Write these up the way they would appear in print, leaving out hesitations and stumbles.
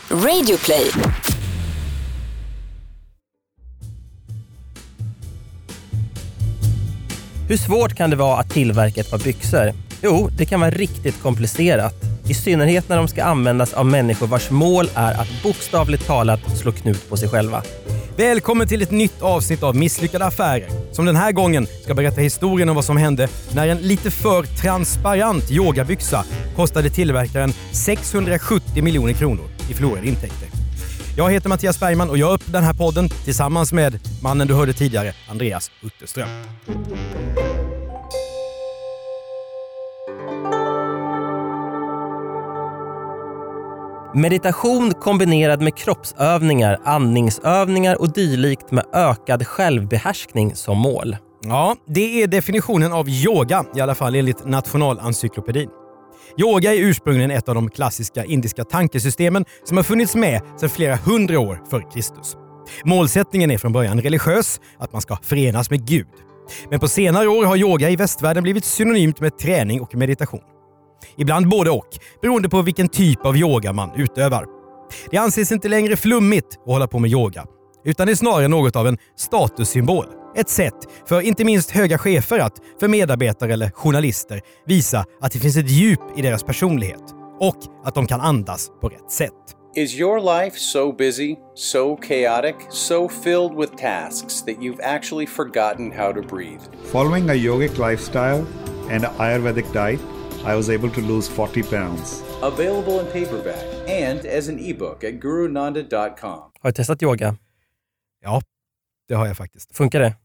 Radioplay. Hur svårt kan det vara att tillverka ett par byxor? Jo, det kan vara riktigt komplicerat. I synnerhet när de ska användas av människor vars mål är att bokstavligt talat slå knut på sig själva. Välkommen till ett nytt avsnitt av Misslyckade affärer, som den här gången ska berätta historien om vad som hände när en lite för transparent yogabyxa kostade tillverkaren 670 miljoner kronor i förlorade intäkter. Jag heter Mattias Bergman och jag öppnar den här podden tillsammans med mannen du hörde tidigare, Andreas Utterström. Meditation kombinerad med kroppsövningar, andningsövningar och dylikt med ökad självbehärskning som mål. Ja, det är definitionen av yoga, i alla fall enligt Nationalencyklopedin. Yoga är ursprungligen ett av de klassiska indiska tankesystemen som har funnits med sedan flera hundra år före Kristus. Målsättningen är från början religiös, att man ska förenas med Gud. Men på senare år har yoga i västvärlden blivit synonymt med träning och meditation. Ibland både och, beroende på vilken typ av yoga man utövar. Det anses inte längre flummigt att hålla på med yoga, utan det är snarare något av en statussymbol. Ett sätt för inte minst höga chefer att för medarbetare eller journalister visa att det finns ett djup i deras personlighet och att de kan andas på rätt sätt. Is your life so busy, so chaotic, so filled with tasks that you've actually forgotten how to breathe? Following a yogic lifestyle and an Ayurvedic diet, I was able to lose 40 pounds. Available in paperback and as an ebook at gurunanda.com. Har du testat yoga? Ja, det har jag faktiskt. Funkar det?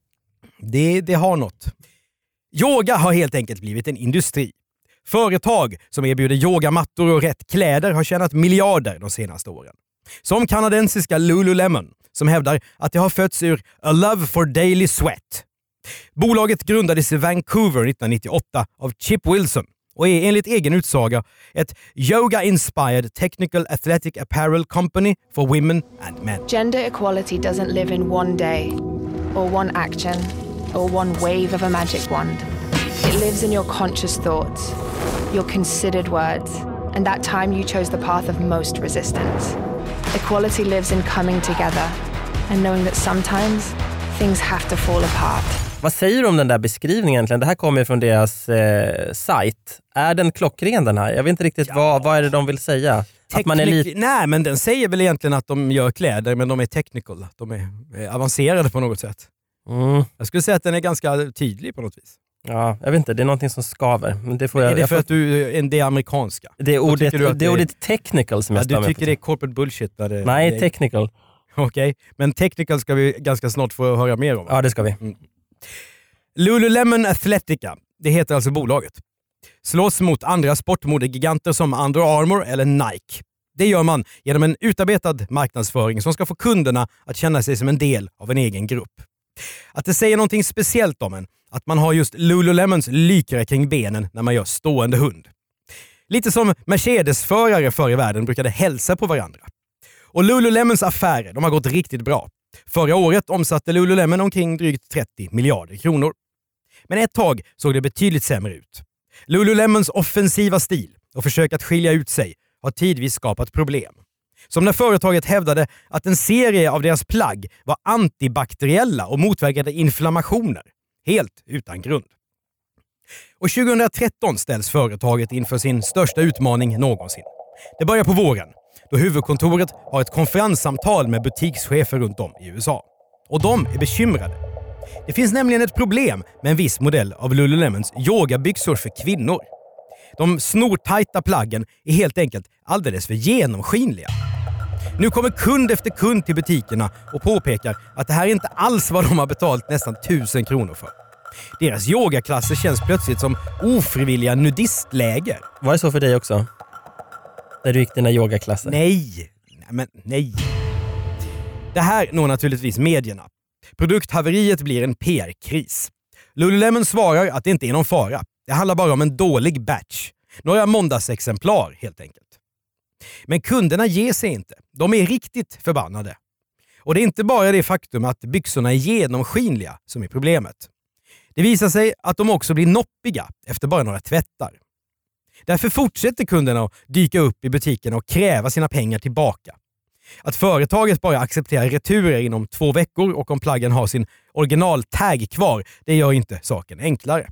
Det har något. Yoga har helt enkelt blivit en industri. Företag som erbjuder yogamattor och rätt kläder har tjänat miljarder de senaste åren. Som kanadensiska Lululemon, som hävdar att det har fötts ur a love for daily sweat. Bolaget grundades i Vancouver 1998 av Chip Wilson och är enligt egen utsaga ett yoga-inspired technical athletic apparel company for women and men. Gender equality doesn't live in one day, or one action, or one wave of a magic wand. It lives in your conscious thoughts, your considered words, and that time you chose the path of most resistance. Equality lives in coming together and knowing that sometimes things have to fall apart. Vad säger du om den där beskrivningen egentligen? Det här kommer från deras sajt. Är den klockren den här? Jag vet inte riktigt vad är det de vill säga. Att man är Nej, men den säger väl egentligen att de gör kläder, men de är technical. De är avancerade på något sätt. Jag skulle säga att den är ganska tydlig på något vis. Ja, jag vet inte. Det är någonting som skaver. Men det får är det för att det är amerikanska? Det är ordet technical som jag du tycker det är corporate bullshit? Nej, technical. Okej, men technical ska vi ganska snart få höra mer om. Ja, det ska vi. Lululemon Athletica, det heter alltså bolaget. Slåss mot andra sportmodegiganter som Under Armour eller Nike. Det gör man genom en utarbetad marknadsföring som ska få kunderna att känna sig som en del av en egen grupp. Att det säger någonting speciellt om en, att man har just Lululemons lykra kring benen när man gör stående hund. Lite som Mercedes-förare förr i världen brukade hälsa på varandra. Och Lululemons affärer, de har gått riktigt bra. Förra året omsatte Lululemon omkring drygt 30 miljarder kronor. Men ett tag såg det betydligt sämre ut. Lululemons offensiva stil och försök att skilja ut sig har tidvis skapat problem. Som när företaget hävdade att en serie av deras plagg var antibakteriella och motverkade inflammationer. Helt utan grund. Och 2013 ställs företaget inför sin största utmaning någonsin. Det börjar på våren, då huvudkontoret har ett konferenssamtal med butikschefer runt om i USA. Och de är bekymrade. Det finns nämligen ett problem med en viss modell av Lululemons yogabyxor för kvinnor. De snortajta plaggen är helt enkelt alldeles för genomskinliga. Nu kommer kund efter kund till butikerna och påpekar att det här är inte alls vad de har betalt nästan 1000 kronor för. Deras yogaklasser känns plötsligt som ofrivilliga nudistläger. Var det så för dig också? Där du gick dina yogaklasser? Nej. Det här når naturligtvis medierna. Produkthaveriet blir en PR-kris. Lululemon svarar att det inte är någon fara. Det handlar bara om en dålig batch. Några måndagsexemplar helt enkelt. Men kunderna ger sig inte. De är riktigt förbannade. Och det är inte bara det faktum att byxorna är genomskinliga som är problemet. Det visar sig att de också blir noppiga efter bara några tvättar. Därför fortsätter kunderna att dyka upp i butiken och kräva sina pengar tillbaka. Att företaget bara accepterar returer inom 2 veckor och om plaggen har sin original-tag kvar, det gör inte saken enklare.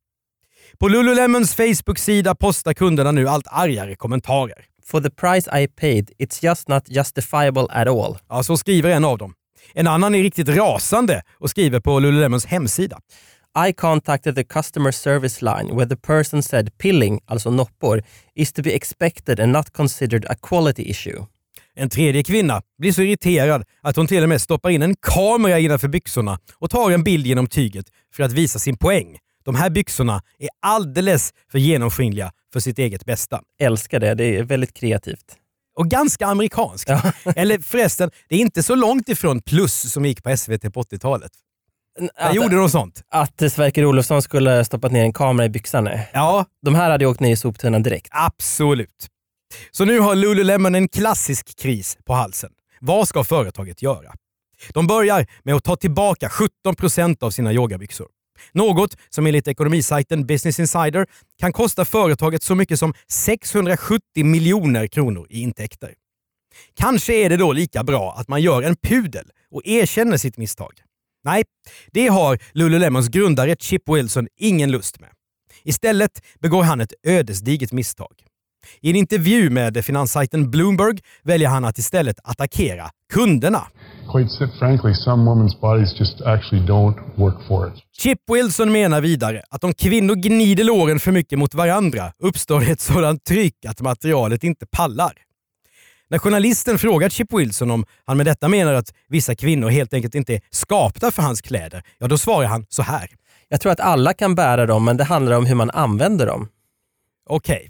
På Lululemons Facebook-sida postar kunderna nu allt argare kommentarer. For the price I paid, it's just not justifiable at all. Ja, så skriver en av dem. En annan är riktigt rasande och skriver på Lululemons hemsida. I contacted the customer service line where the person said pilling, alltså noppor, is to be expected and not considered a quality issue. En tredje kvinna blir så irriterad att hon till och med stoppar in en kamera innanför byxorna och tar en bild genom tyget för att visa sin poäng. De här byxorna är alldeles för genomskinliga för sitt eget bästa. Älskar det, det är väldigt kreativt. Och ganska amerikanskt. Ja. Eller förresten, det är inte så långt ifrån Plus som gick på SVT på 80-talet. Där gjorde de sånt. Att Sverker Olofsson skulle stoppat ner en kamera i byxan. Ja. De här hade åkt ner i soptunnan direkt. Absolut. Så nu har Lululemon en klassisk kris på halsen. Vad ska företaget göra? De börjar med att ta tillbaka 17% av sina yogabyxor. Något som enligt ekonomisajten Business Insider kan kosta företaget så mycket som 670 miljoner kronor i intäkter. Kanske är det då lika bra att man gör en pudel och erkänner sitt misstag. Nej, det har Lululemons grundare Chip Wilson ingen lust med. Istället begår han ett ödesdigert misstag. I en intervju med finanssajten Bloomberg väljer han att istället attackera kunderna. Quite frankly, some women's bodies just actually don't work for it. Chip Wilson menar vidare att om kvinnor gnider låren för mycket mot varandra uppstår ett sådant tryck att materialet inte pallar. När journalisten frågar Chip Wilson om han med detta menar att vissa kvinnor helt enkelt inte är skapta för hans kläder, ja då svarar han så här. Jag tror att alla kan bära dem, men det handlar om hur man använder dem. Okej.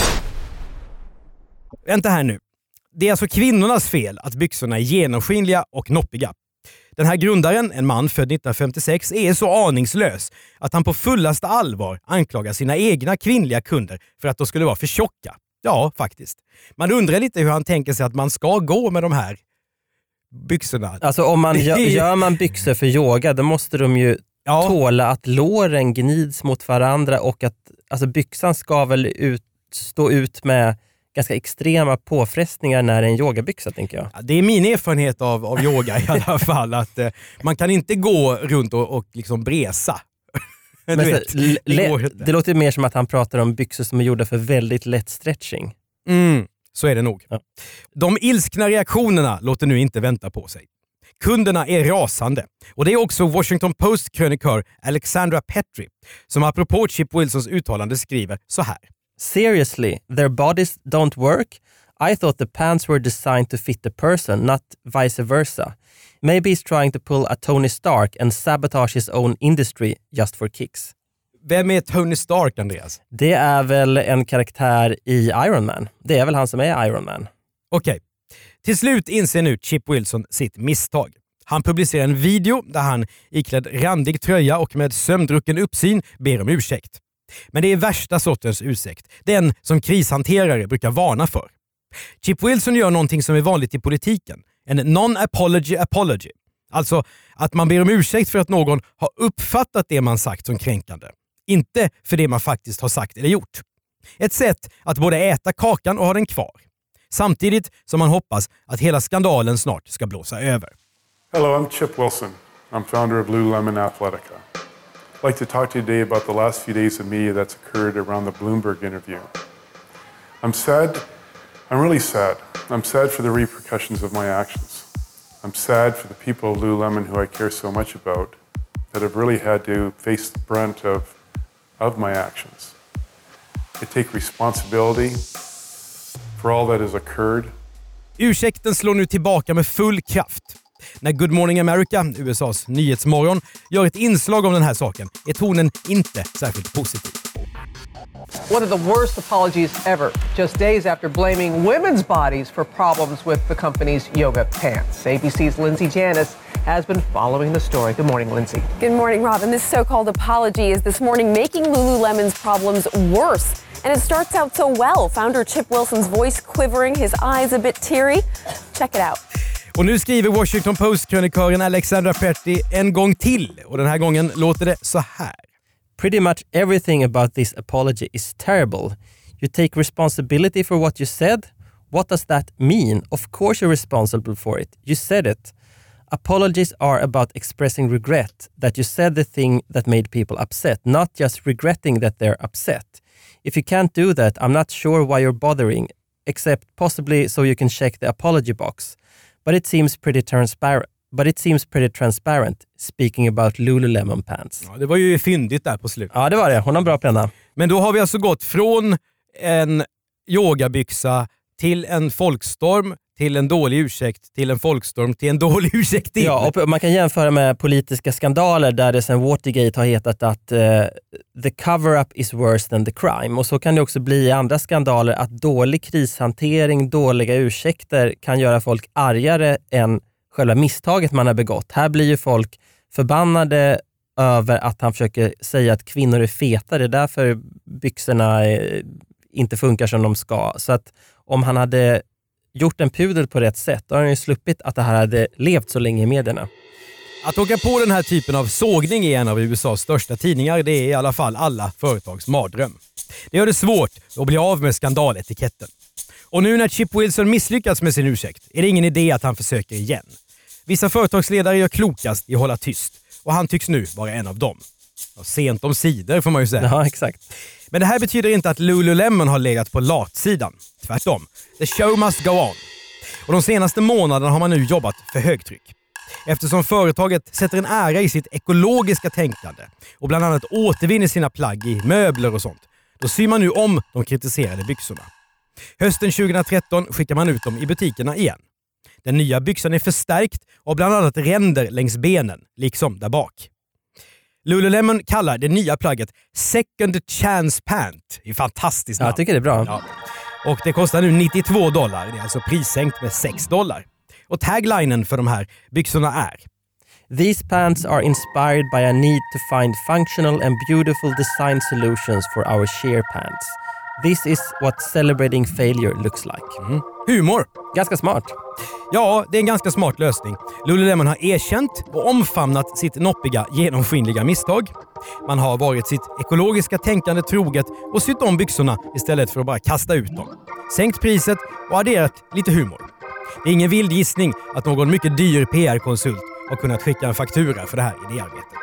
Vänta här nu. Det är alltså kvinnornas fel att byxorna är genomskinliga och noppiga. Den här grundaren, en man född 1956, är så aningslös att han på fullaste allvar anklagar sina egna kvinnliga kunder för att de skulle vara för tjocka. Ja, faktiskt. Man undrar lite hur han tänker sig att man ska gå med de här byxorna. Alltså om man gör man byxor för yoga, då måste de ju tåla att låren gnids mot varandra och att alltså byxan ska väl stå ut med ganska extrema påfrestningar när det är en yogabyxa, tänker jag. Ja, det är min erfarenhet av yoga i alla fall. Att man kan inte gå runt och liksom bresa. Men det låter mer som att han pratar om byxor som är gjorda för väldigt lätt stretching. Så är det nog. Ja. De ilskna reaktionerna låter nu inte vänta på sig. Kunderna är rasande. Och det är också Washington Post-krönikör Alexandra Petri som apropå Chip Wilsons uttalande skriver så här. Seriously, their bodies don't work? I thought the pants were designed to fit the person, not vice versa. Maybe he's trying to pull a Tony Stark and sabotage his own industry just for kicks. Vem är Tony Stark, Andreas? Det är väl en karaktär i Iron Man. Det är väl han som är Iron Man. Okej. Till slut inser nu Chip Wilson sitt misstag. Han publicerar en video där han iklädd randig tröja och med sömndrucken uppsyn ber om ursäkt. Men det är värsta sortens ursäkt. Den som krishanterare brukar varna för. Chip Wilson gör någonting som är vanligt i politiken. En non-apology apology. Alltså att man ber om ursäkt för att någon har uppfattat det man sagt som kränkande. Inte för det man faktiskt har sagt eller gjort. Ett sätt att både äta kakan och ha den kvar. Samtidigt som man hoppas att hela skandalen snart ska blåsa över. Hello, I'm Chip Wilson. I'm founder of Lululemon Athletica. I'd like to talk to you today about the last few days of media that's occurred around the Bloomberg interview. I'm sad. I'm really sad. I'm sad for the repercussions of my actions. I'm sad for the people of Lululemon who I care so much about that have really had to face the brunt of my actions. I take responsibility for all that has occurred. Ursäkten slår nu tillbaka med full kraft. När Good Morning America, USAs nyhetsmorgon, gör ett inslag om den här saken är tonen inte särskilt positiv. One of the worst apologies ever, just days after blaming women's bodies for problems with the company's yoga pants. ABC's Lindsay Janis has been following the story. Good morning, Lindsay. Good morning, Robin. This so-called apology is this morning making Lululemon's problems worse. And it starts out so well. Founder Chip Wilson's voice quivering, his eyes a bit teary. Check it out. Och nu skriver Washington Post-krönikören Alexandra Petri en gång till. Och den här gången låter det så här. Pretty much everything about this apology is terrible. You take responsibility for what you said. What does that mean? Of course you're responsible for it. You said it. Apologies are about expressing regret that you said the thing that made people upset, not just regretting that they're upset. If you can't do that, I'm not sure why you're bothering, except possibly so you can check the apology box. But it seems pretty transparent, speaking about Lululemon pants. Ja, det var ju fyndigt där på slutet. Ja, det var det. Hon har bra penna. Men då har vi alltså gått från en yogabyxa till en folkstorm, till en dålig ursäkt, till en folkstorm, till en dålig ursäkt till. Ja, och man kan jämföra med politiska skandaler där det sen Watergate har hetat att the cover-up is worse than the crime. Och så kan det också bli i andra skandaler att dålig krishantering, dåliga ursäkter kan göra folk argare än själva misstaget man har begått. Här blir ju folk förbannade över att han försöker säga att kvinnor är feta. Det är därför byxorna inte funkar som de ska. Så att om han hade gjort en pudel på rätt sätt, då har han ju sluppit att det här hade levt så länge i medierna. Att åka på den här typen av sågning i en av USAs största tidningar, det är i alla fall alla företags mardröm. Det gör det svårt att bli av med skandaletiketten. Och nu när Chip Wilson misslyckats med sin ursäkt är det ingen idé att han försöker igen. Vissa företagsledare gör klokast i att hålla tyst, och han tycks nu vara en av dem. Och sent om sidor får man ju säga. Ja, exakt. Men det här betyder inte att Lululemon har legat på latsidan. Tvärtom. The show must go on. Och de senaste månaderna har man nu jobbat för högtryck. Eftersom företaget sätter en ära i sitt ekologiska tänkande och bland annat återvinner sina plagg i möbler och sånt, då syr man nu om de kritiserade byxorna. Hösten 2013 skickar man ut dem i butikerna igen. Den nya byxan är förstärkt och bland annat ränder längs benen, liksom där bak. Lululemon kallar det nya plagget Second Chance Pant. Det är fantastiskt namn. Jag tycker det är bra. Ja. Och det kostar nu $92. Det är alltså prissänkt med $6. Och taglinen för de här byxorna är: These pants are inspired by a need to find functional and beautiful design solutions for our sheer pants. This is what celebrating failure looks like. Humor. Ganska smart. Ja, det är en ganska smart lösning. Lululemon har erkänt och omfamnat sitt noppiga, genomskinliga misstag. Man har varit sitt ekologiska tänkande troget och sytt om byxorna istället för att bara kasta ut dem. Sänkt priset och adderat lite humor. Det är ingen vild gissning att någon mycket dyr PR-konsult har kunnat skicka en faktura för det här idéarbetet.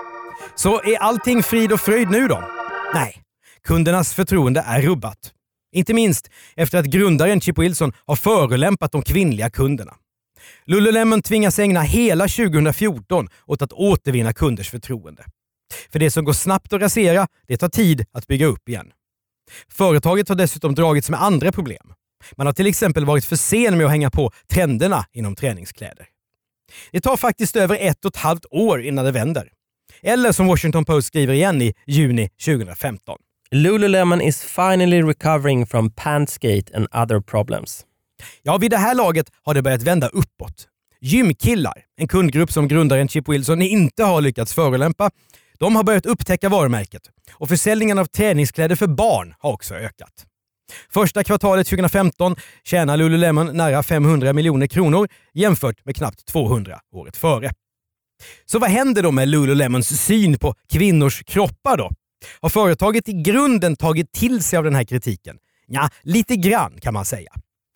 Så är allting frid och fröjd nu då? Nej. Kundernas förtroende är rubbat. Inte minst efter att grundaren Chip Wilson har förolämpat de kvinnliga kunderna. Lululemon tvingas ägna hela 2014 åt att återvinna kunders förtroende. För det som går snabbt att rasera, det tar tid att bygga upp igen. Företaget har dessutom dragits med andra problem. Man har till exempel varit för sen med att hänga på trenderna inom träningskläder. Det tar faktiskt över 1,5 år innan det vänder. Eller som Washington Post skriver igen i juni 2015. Lululemon is finally recovering from Pantsgate and other problems. Ja, vid det här laget har det börjat vända uppåt. Gymkillar, en kundgrupp som grundaren Chip Wilson inte har lyckats förolämpa, de har börjat upptäcka varumärket. Och försäljningen av träningskläder för barn har också ökat. Första kvartalet 2015 tjänar Lululemon nära 500 miljoner kronor jämfört med knappt 200 året före. Så vad händer då med Lululemons syn på kvinnors kroppar då? Har företaget i grunden tagit till sig av den här kritiken? Ja, lite grann kan man säga.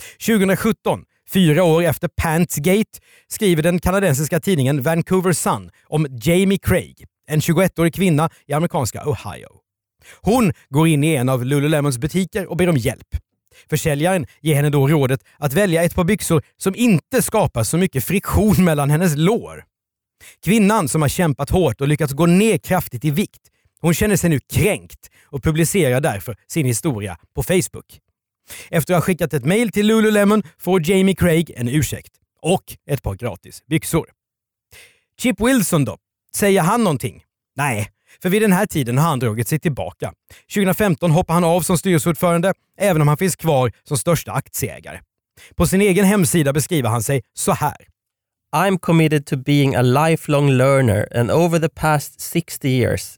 2017, 4 år efter Pantsgate, skriver den kanadensiska tidningen Vancouver Sun om Jamie Craig, en 21-årig kvinna i amerikanska Ohio. Hon går in i en av Lululemons butiker och ber om hjälp. Försäljaren ger henne då rådet att välja ett par byxor som inte skapar så mycket friktion mellan hennes lår. Kvinnan, som har kämpat hårt och lyckats gå ner kraftigt i vikt, hon känner sig nu kränkt och publicerar därför sin historia på Facebook. Efter att ha skickat ett mejl till Lululemon får Jamie Craig en ursäkt och ett par gratis byxor. Chip Wilson då? Säger han någonting? Nej, för vid den här tiden har han dragit sig tillbaka. 2015 hoppar han av som styrelseordförande, även om han finns kvar som största aktieägare. På sin egen hemsida beskriver han sig så här. I'm committed to being a lifelong learner and over the past 60 years,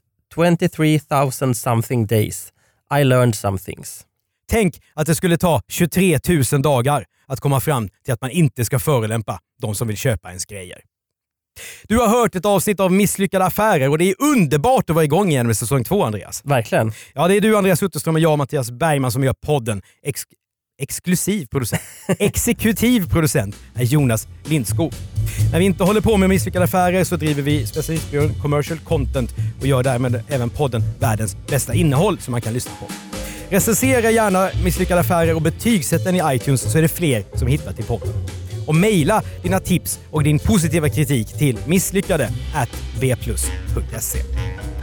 23,000 something days, I learned some things. Tänk att det skulle ta 23 000 dagar att komma fram till att man inte ska förolämpa de som vill köpa ens grejer. Du har hört ett avsnitt av Misslyckade affärer och det är underbart att vara igång igen med säsong 2, Andreas. Verkligen. Ja, det är du, Andreas Utterström, och jag, Mattias Bergman, som gör podden. Exklusiv producent. Exekutiv producent är Jonas Lindskog. När vi inte håller på med Misslyckade affärer så driver vi specialistbyrån Commercial Content och gör därmed även podden världens bästa innehåll som man kan lyssna på. Recensera gärna Misslyckade affärer och betygsätt den i iTunes så är det fler som hittar till podden. Och mejla dina tips och din positiva kritik till misslyckade@vplus.se.